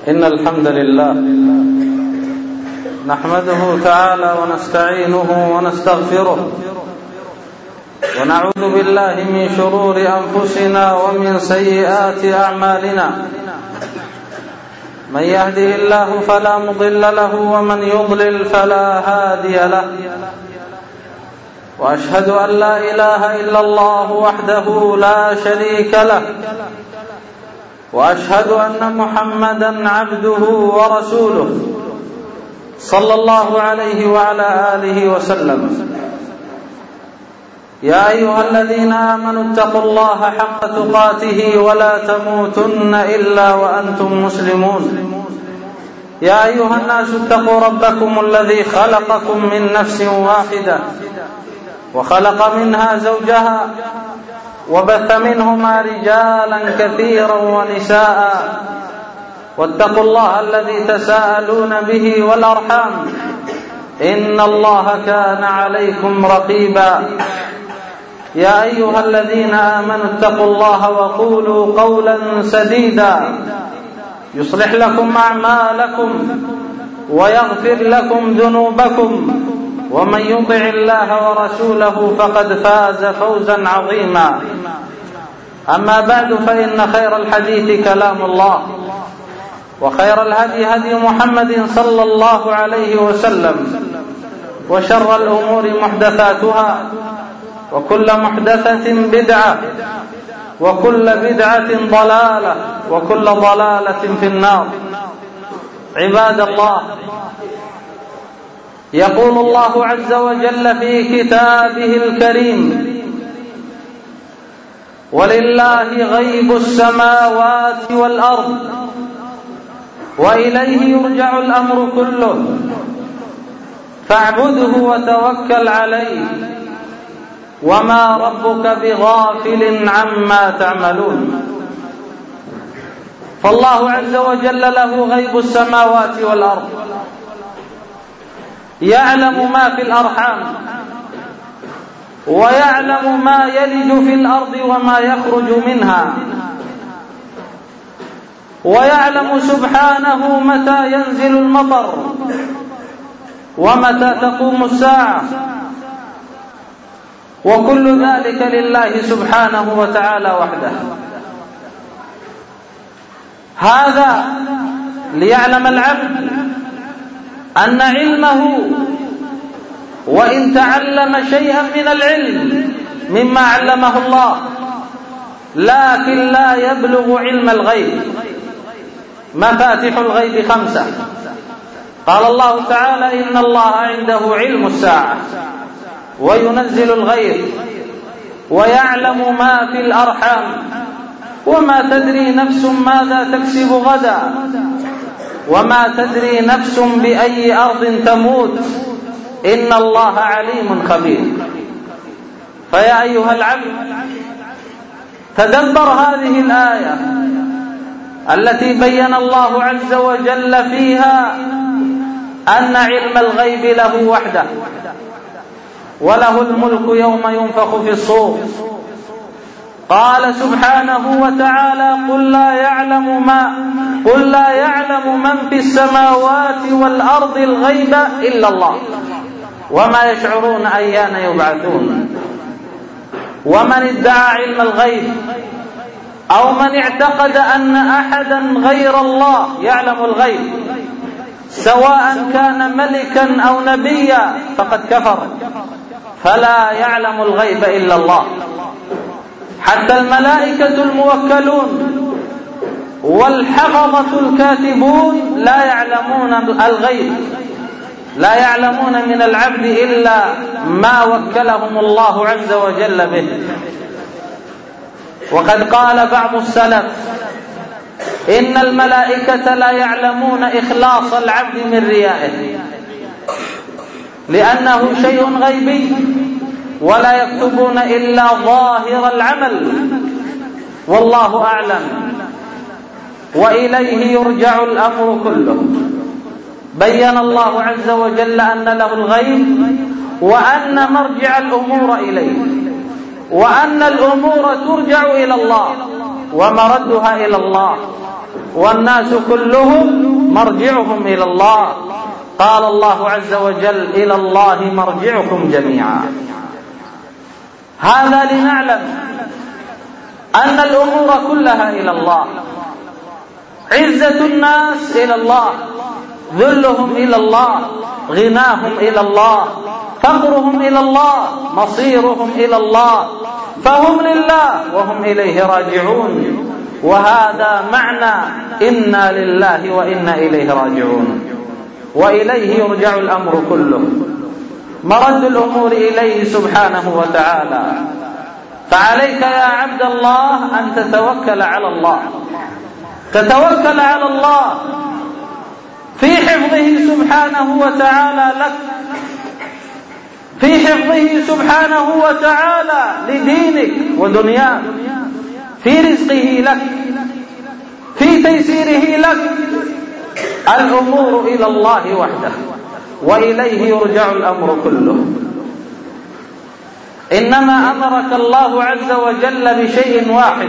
إن الحمد لله نحمده تعالى ونستعينه ونستغفره ونعوذ بالله من شرور أنفسنا ومن سيئات أعمالنا. من يهده الله فلا مضل له ومن يضلل فلا هادي له، وأشهد أن لا إله إلا الله وحده لا شريك له، وأشهد أن محمدا عبده ورسوله صلى الله عليه وعلى آله وسلم. يا أيها الذين آمنوا اتقوا الله حق تقاته ولا تموتن إلا وأنتم مسلمون. يا أيها الناس اتقوا ربكم الذي خلقكم من نفس واحدة وخلق منها زوجها وبث منهما رجالا كثيرا ونساء، واتقوا الله الذي تساءلون به والأرحام إن الله كان عليكم رقيبا. يا أيها الذين آمنوا اتقوا الله وقولوا قولا سديدا يصلح لكم أعمالكم ويغفر لكم ذنوبكم، ومن يطع الله ورسوله فقد فاز فوزا عظيما. أما بعد، فإن خير الحديث كلام الله، وخير الهدي هدي محمد صلى الله عليه وسلم، وشر الأمور محدثاتها، وكل محدثة بدعة، وكل بدعة ضلالة، وكل ضلالة في النار. عباد الله، يقول الله عز وجل في كتابه الكريم: ولله غيب السماوات والأرض وإليه يرجع الأمر كله فاعبده وتوكل عليه وما ربك بغافل عما تعملون. فالله عز وجل له غيب السماوات والأرض، يعلم ما في الأرحام، ويعلم ما يلج في الأرض وما يخرج منها، ويعلم سبحانه متى ينزل المطر ومتى تقوم الساعة، وكل ذلك لله سبحانه وتعالى وحده. هذا ليعلم العبد أن علمه وإن تعلم شيئا من العلم مما علمه الله، لكن لا يبلغ علم الغيب. مفاتيح الغيب 5. قال الله تعالى: إن الله عنده علم الساعة وينزل الغيث ويعلم ما في الأرحام وما تدري نفس ماذا تكسب غدا وما تدري نفس بأي أرض تموت إن الله عليم خبير. فيا أيها العبد، تدبر هذه الآية التي بين الله عز وجل فيها أن علم الغيب له وحده، وله الملك يوم ينفخ في الصور. قال سبحانه وتعالى: قل لا يعلم من في السماوات والأرض الغيب إلا الله وما يشعرون أيان يبعثون. ومن ادعى علم الغيب أو من اعتقد أن أحدا غير الله يعلم الغيب، سواء كان ملكا أو نبيا، فقد كفر، فلا يعلم الغيب إلا الله. حتى الملائكة الموكلون والحفظة الكاتبون لا يعلمون الغيب، لا يعلمون من العبد إلا ما وكلهم الله عز وجل به. وقد قال بعض السلف: إن الملائكة لا يعلمون إخلاص العبد من ريائه، لأنه شيء غيبي، ولا يكتبون إلا ظاهر العمل، والله أعلم، وإليه يرجع الأمر كله. بين الله عز وجل أن له الغيب، وأن مرجع الأمور إليه، وأن الأمور ترجع إلى الله ومردها إلى الله. والناس كلهم مرجعهم إلى الله. قال الله عز وجل: إلى الله مرجعكم جميعا. هذا لنعلم أن الأمور كلها إلى الله. عزة الناس إلى الله، ذلهم إلى الله، غناهم إلى الله، فقرهم إلى الله، مصيرهم إلى الله، فهم لله وهم إليه راجعون. وهذا معنى إنا لله وإنا إليه راجعون، وإليه يرجع الأمر كله. مرد الأمور إليه سبحانه وتعالى. فعليك يا عبد الله أن تتوكل على الله، تتوكل على الله في حفظه سبحانه وتعالى لك، في حفظه سبحانه وتعالى لدينك ودنياك، في رزقه لك، في تيسيره لك. الأمور إلى الله وحده، وإليه يرجع الأمر كله. إنما أمرك الله عز وجل بشيء واحد،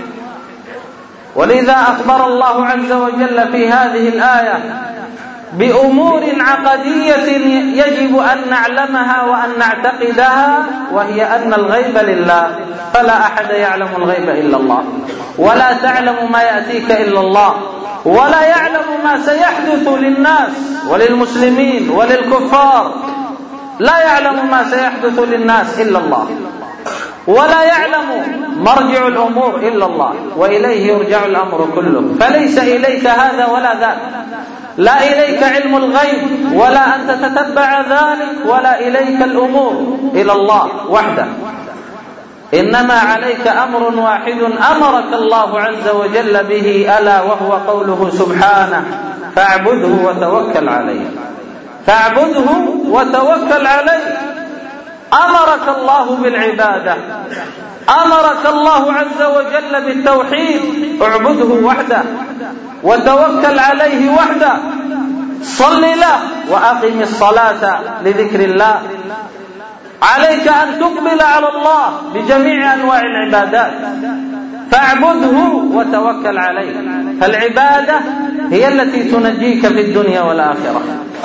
ولذا أخبر الله عز وجل في هذه الآية بأمور عقدية يجب أن نعلمها وأن نعتقدها، وهي أن الغيب لله، فلا أحد يعلم الغيب إلا الله، ولا تعلم ما يأتيك إلا الله، ولا يعلم ما سيحدث للناس وللمسلمين وللكفار. لا يعلم ما سيحدث للناس إلا الله، ولا يعلم مرجع الأمور إلا الله، وإليه يرجع الأمر كله. فليس إليك هذا ولا ذاك، لا إليك علم الغيب ولا أن تتتبع ذلك، ولا إليك الأمور، إلى الله وحده. إنما عليك أمر واحد أمرك الله عز وجل به، ألا وهو قوله سبحانه: فاعبده وتوكل عليه. فاعبده وتوكل عليه. أمرك الله بالعبادة، أمرك الله عز وجل بالتوحيد، اعبده وحده وتوكل عليه وحده. صل له وأقم الصلاة لذكر الله. عليك أن تقبل على الله بجميع أنواع العبادات، فاعبده وتوكل عليه. فالعبادة هي التي تنجيك في الدنيا والآخرة.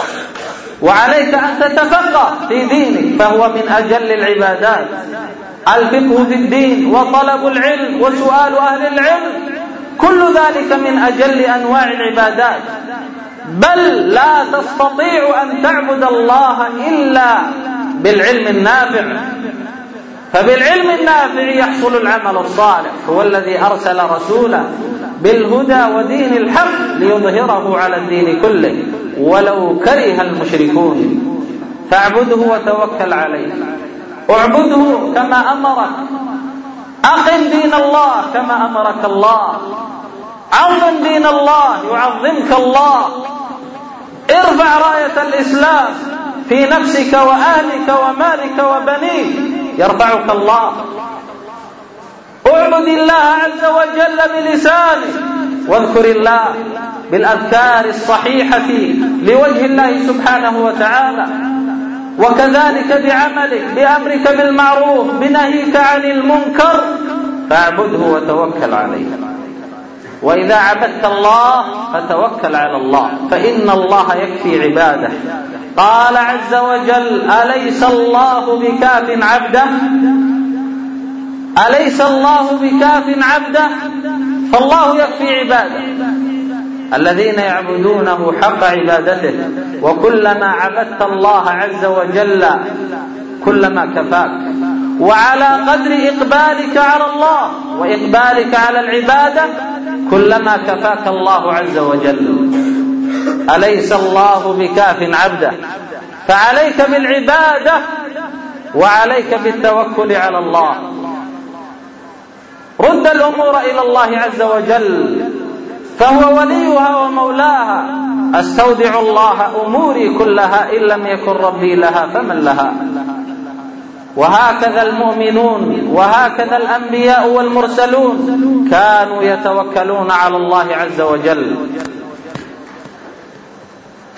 وعليك أن تتفقه في دينك، فهو من أجل العبادات. الفقه في الدين وطلب العلم وسؤال أهل العلم، كل ذلك من أجل أنواع العبادات. بل لا تستطيع أن تعبد الله إلا بالعلم النافع، فبالعلم النافع يحصل العمل الصالح. هو الذي أرسل رسوله بالهدى ودين الحق ليظهره على الدين كله ولو كره المشركون. فاعبده وتوكل عليه. اعبده كما أمرك، أقم دين الله كما أمرك الله، عظم دين الله يعظمك الله، ارفع راية الإسلام في نفسك وأهلك ومالك وبنيك يرفعك الله. اعبد الله عز وجل بلسانك، واذكر الله بالأذكار الصحيحة لوجه الله سبحانه وتعالى، وكذلك بعملك، بأمرك بالمعروف، بنهيك عن المنكر. فاعبده وتوكل عليه. وإذا عبدت الله فتوكل على الله، فإن الله يكفي عباده. قال عز وجل: أليس الله بكاف عبده؟ أليس الله بكاف عبده؟ فالله يكفي عباده الذين يعبدونه حق عبادته. وكلما عبدت الله عز وجل كلما كفاك، وعلى قدر إقبالك على الله وإقبالك على العبادة كلما كفاك الله عز وجل. أليس الله بكاف عبده؟ فعليك بالعبادة وعليك بالتوكل على الله. رد الأمور إلى الله عز وجل، فهو وليها ومولاها. أستودع الله أموري كلها، إن لم يكن ربي لها فمن لها. وهكذا المؤمنون وهكذا الأنبياء والمرسلون كانوا يتوكلون على الله عز وجل،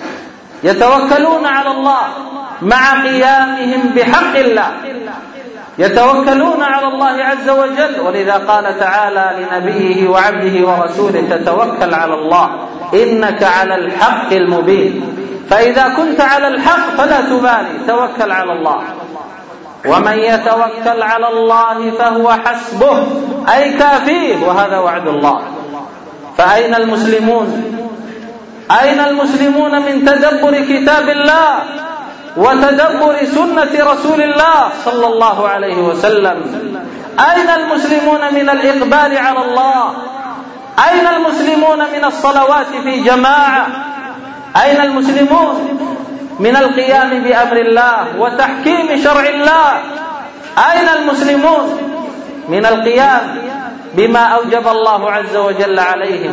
يتوكلون على الله مع قيامهم بحق الله، يتوكلون على الله عز وجل. ولذا قال تعالى لنبيه وعبده ورسوله: تتوكل على الله إنك على الحق المبين. فإذا كنت على الحق فلا تبالي، توكل على الله. ومن يتوكل على الله فهو حسبه، أي كافيه، وهذا وعد الله. فأين المسلمون؟ أين المسلمون من تدبر كتاب الله وتدبر سنة رسول الله صلى الله عليه وسلم؟ أين المسلمون من الإقبال على الله؟ أين المسلمون من الصلوات في جماعة؟ أين المسلمون من القيام بأمر الله وتحكيم شرع الله؟ أين المسلمون من القيام بما أوجب الله عز وجل عليهم؟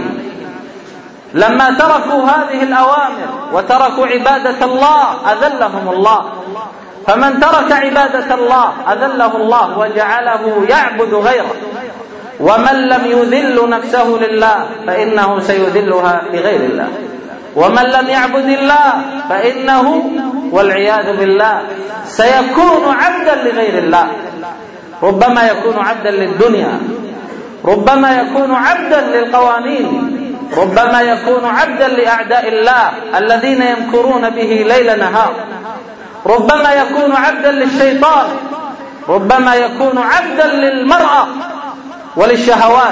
لما تركوا هذه الأوامر وتركوا عبادة الله أذلهم الله. فمن ترك عبادة الله أذله الله وجعله يعبد غيره. ومن لم يذل نفسه لله فإنه سيذلها لغير الله. ومن لم يعبد الله فإنه والعياذ بالله سيكون عبدا لغير الله. ربما يكون عبدا للدنيا، ربما يكون عبدا للقوانين، ربما يكون عبدا لأعداء الله الذين يمكرون به ليل نهار، ربما يكون عبدا للشيطان، ربما يكون عبدا للمرأة وللشهوات.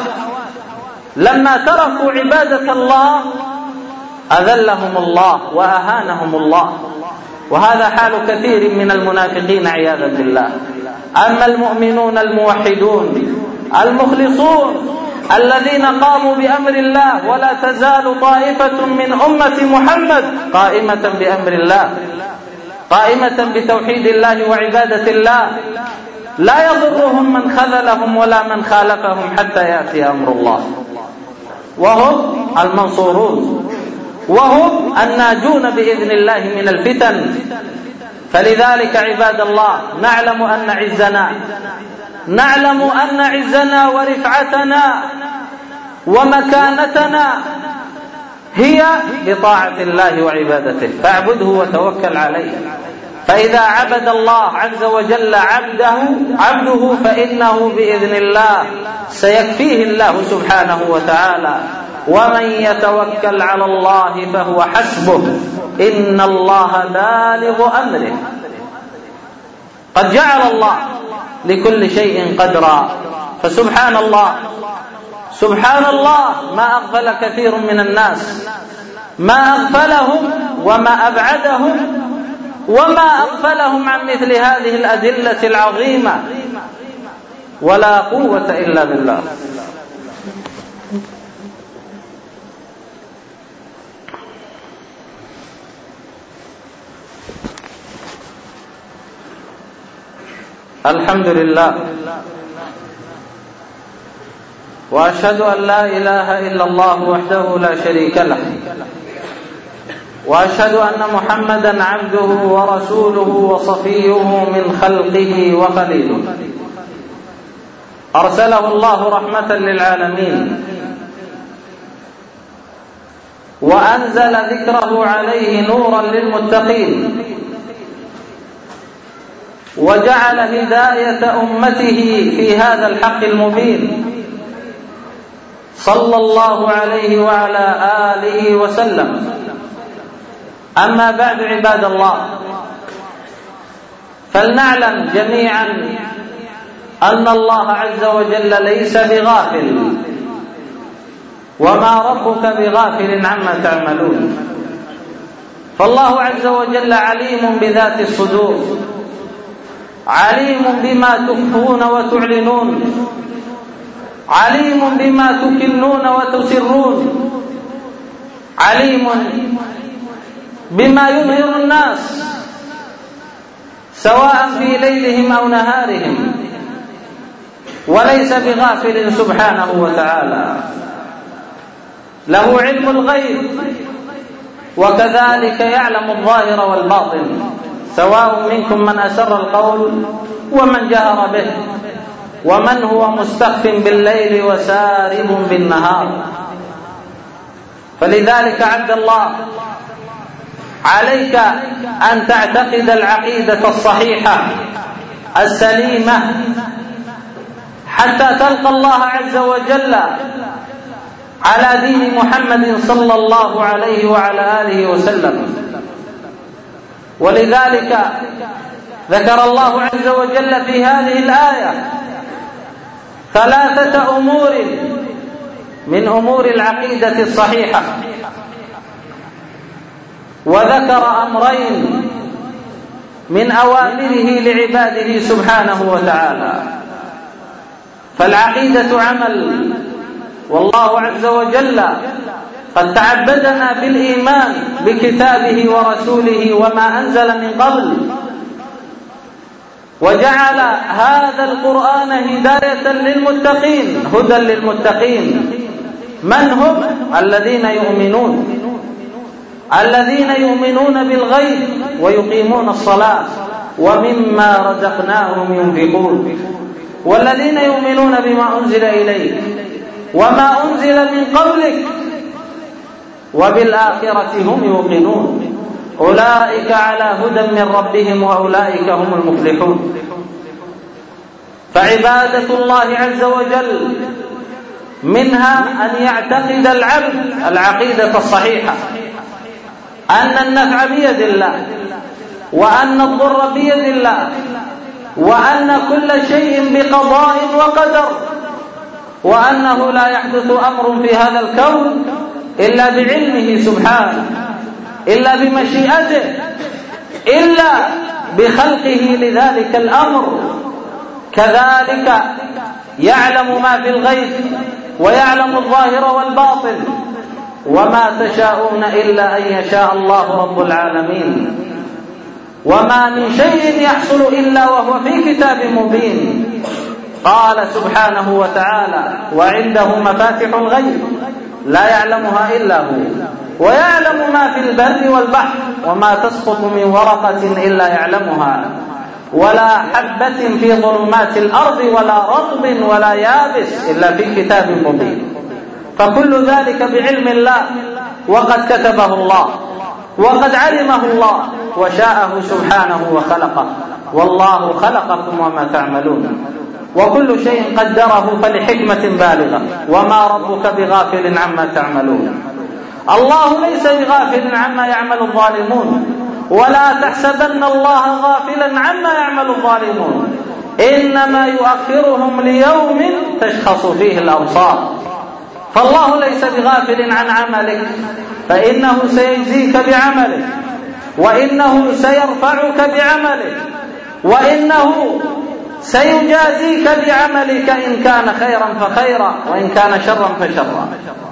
لما تركوا عبادة الله أذلهم الله وأهانهم الله. وهذا حال كثير من المنافقين عياذا بالله. أما المؤمنون الموحدون المخلصون الذين قاموا بأمر الله، ولا تزال طائفة من أمة محمد قائمة بأمر الله، قائمة بتوحيد الله وعبادة الله، لا يضرهم من خذلهم ولا من خالفهم حتى يأتي أمر الله، وهم المنصورون، وهم الناجون بإذن الله من الفتن. فلذلك عباد الله نعلم أن عزنا ورفعتنا ومكانتنا هي بطاعة الله وعبادته، فاعبده وتوكل عليه. فإذا عبد الله عز وجل عبده فإنه بإذن الله سيكفيه الله سبحانه وتعالى. ومن يتوكل على الله فهو حسبه إن الله بالغ أمره. قد جعل الله لكل شيء قدرا. فسبحان الله، سبحان الله، ما أغفل كثير من الناس، ما أغفلهم وما أبعدهم وما أغفلهم عن مثل هذه الأدلة العظيمة. ولا قوة إلا بالله. الحمد لله، وأشهد أن لا إله إلا الله وحده لا شريك له، وأشهد أن محمدا عبده ورسوله وصفيه من خلقه وخليله، أرسله الله رحمة للعالمين، وأنزل ذكره عليه نورا للمتقين، وجعل هداية أمته في هذا الحق المبين، صلى الله عليه وعلى آله وسلم. أما بعد عباد الله، فلنعلم جميعا أن الله عز وجل ليس بغافل، وما ربك بغافل عما تعملون. فالله عز وجل عليم بذات الصدور، عليم بما تخفون وتعلنون، عليم بما تكنون وتسرون، عليم بما يظهر الناس سواء في ليلهم أو نهارهم، وليس بغافل سبحانه وتعالى. له علم الغيب، وكذلك يعلم الظاهر والباطن، سواء منكم من أسر القول ومن جهر به، ومن هو مستخف بالليل وسارب بالنهار. فلذلك عبد الله، عليك أن تعتقد العقيدة الصحيحة السليمة حتى تلقى الله عز وجل على دين محمد صلى الله عليه وعلى آله وسلم. ولذلك ذكر الله عز وجل في هذه الآية 3 أمور من أمور العقيدة الصحيحة، وذكر أمرين من أوامره لعباده سبحانه وتعالى. فالعقيدة عمل، والله عز وجل قد تعبدنا بالإيمان بكتابه ورسوله وما أنزل من قبل، وجعل هذا القرآن هداية للمتقين، هدى للمتقين. من هم؟ الذين يؤمنون بالغيب ويقيمون الصلاة ومما رزقناهم ينفقون، والذين يؤمنون بما أنزل إليك وما أنزل من قبلك وبالآخرة هم يوقنون، أولئك على هدى من ربهم وأولئك هم المفلحون. فعبادة الله عز وجل منها أن يعتقد العبد العقيدة الصحيحة، أن النفع بيد الله، وأن الضر بيد الله، وأن كل شيء بقضاء وقدر، وأنه لا يحدث أمر في هذا الكون إلا بعلمه سبحانه، إلا بمشيئته، إلا بخلقه لذلك الأمر. كذلك يعلم ما في الغيب ويعلم الظاهر والباطن، وما تشاءون إلا أن يشاء الله رب العالمين. وما من شيء يحصل إلا وهو في كتاب مبين. قال سبحانه وتعالى: وعنده مفاتح الغيب لا يعلمها إلا هو، ويعلم ما في البر والبحر، وما تسقط من ورقة إلا يعلمها، ولا حبة في ظلمات الأرض ولا رطب ولا يابس إلا في كتاب مبين. فكل ذلك بعلم الله، وقد كتبه الله، وقد علمه الله، وشاءه سبحانه وخلقه. والله خلقكم وما تعملون، وكل شيء قدره فلحكمة بالغة، وما ربك بغافل عما تعملون. الله ليس بغافل عما يعمل الظالمون، ولا تحسبن الله غافلا عما يعمل الظالمون، إنما يؤخرهم ليوم تشخص فيه الأبصار. فالله ليس بغافل عن عملك، فإنه سيجزيك بعملك، وإنه سيرفعك بعملك، وإنه سيجازيك بعملك، إن كان خيرا فخيرا، وإن كان شرا فشرا.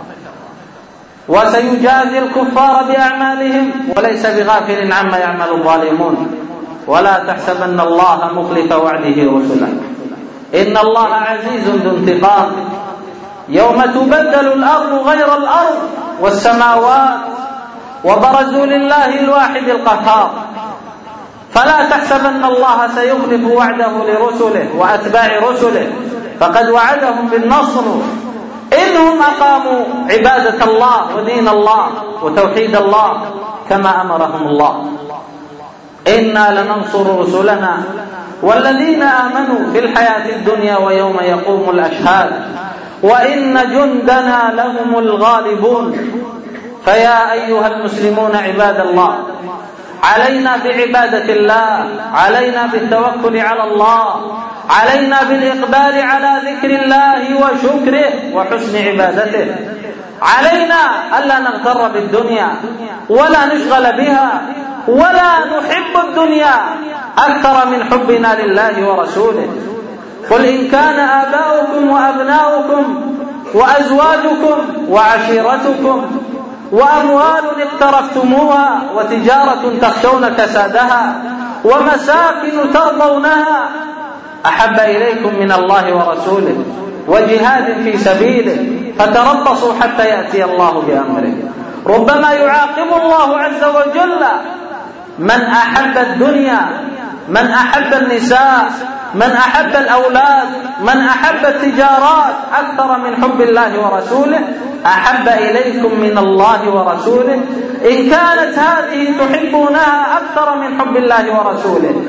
وسيجازي الكفار بأعمالهم، وليس بغافل عما يعمل الظالمون. ولا تحسبن الله مخلف وعده رسله، إن الله عزيز ذو انتقام. يوم تبدل الأرض غير الأرض والسماوات، وبرزوا لله الواحد القهار. فلا تحسبن الله سيخلف وعده لرسله وأتباع رسله، فقد وعدهم بالنصر إنهم أقاموا عبادة الله ودين الله وتوحيد الله كما أمرهم الله. إنا لننصر رسلنا والذين آمنوا في الحياة الدنيا ويوم يقوم الأشهاد، وإن جندنا لهم الغالبون. فيا أيها المسلمون عباد الله، علينا بعبادة الله، علينا بالتوكل على الله، علينا بالإقبال على ذكر الله وشكره وحسن عبادته. علينا ألا نغتر بالدنيا ولا نشغل بها، ولا نحب الدنيا أكثر من حبنا لله ورسوله. قل إن كان آباؤكم وأبناؤكم وأزواجكم وعشيرتكم وأموال اقترفتموها وتجارة تخشون كسادها ومساكن ترضونها أحب إليكم من الله ورسوله وجهاد في سبيله فتربصوا حتى يأتي الله بأمره. ربما يعاقب الله عز وجل من أحب الدنيا، من أحب النساء، من أحب الأولاد، من أحب التجارات أكثر من حب الله ورسوله. أحب إليكم من الله ورسوله إن كانت هذه تحبونها أكثر من حب الله ورسوله.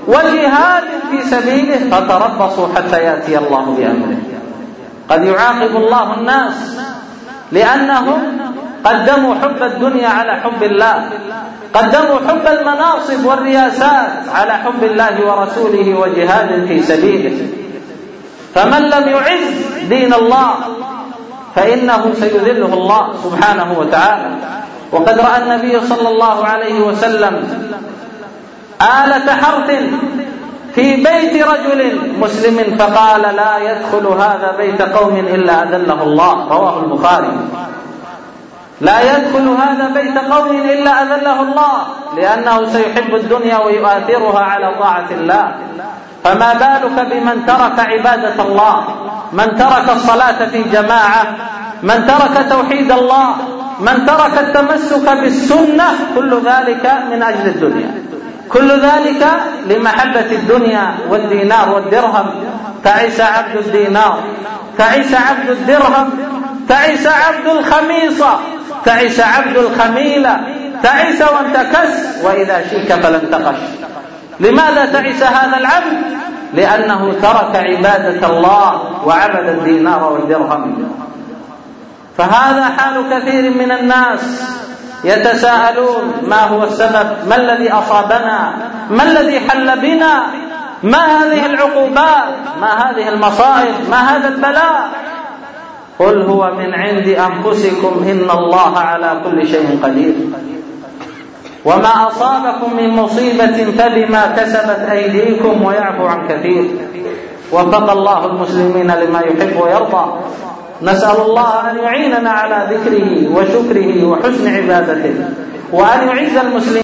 وجهاد في سبيله فتربصوا حتى يأتي الله بأمره. قد يعاقب الله الناس لأنهم قدموا حب الدنيا على حب الله، قدموا حب المناصب والرياسات على حب الله ورسوله وجهاد في سبيله. فمن لم يعز دين الله فإنه سيذله الله سبحانه وتعالى. وقد رأى النبي صلى الله عليه وسلم آلة حرث في بيت رجل مسلم فقال لا يدخل هذا بيت قوم إلا أذله الله، رواه البخاري. لا يدخل هذا بيت قوم إلا أذله الله، لأنه سيحب الدنيا ويؤثرها على طاعة الله. فما بالك بمن ترك عبادة الله، من ترك الصلاة في جماعة، من ترك توحيد الله، من ترك التمسك بالسنة، كل ذلك من أجل الدنيا، كل ذلك لمحبة الدنيا والدينار والدرهم. تعس عبد الدينار، تعس عبد الدرهم، تعس عبد الخميصة، تعس عبد الخميلة، تعس وانتكس، وإذا شيك فلانتقش. لماذا تعس هذا العبد؟ لأنه ترك عبادة الله وعبد الدينار والدرهم. فهذا حال كثير من الناس، يتساءلون ما هو السبب، ما الذي أصابنا، ما الذي حل بنا، ما هذه العقوبات، ما هذه المصائب، ما هذا البلاء. قل هو من عند أنفسكم إن الله على كل شيء قدير. وما أصابكم من مصيبة فبما كسبت أيديكم ويعفو عن كثير. وفق الله المسلمين لما يحب ويرضى. نسأل الله أن يعيننا على ذكره وشكره وحسن عبادته، وأن يعز المسلمين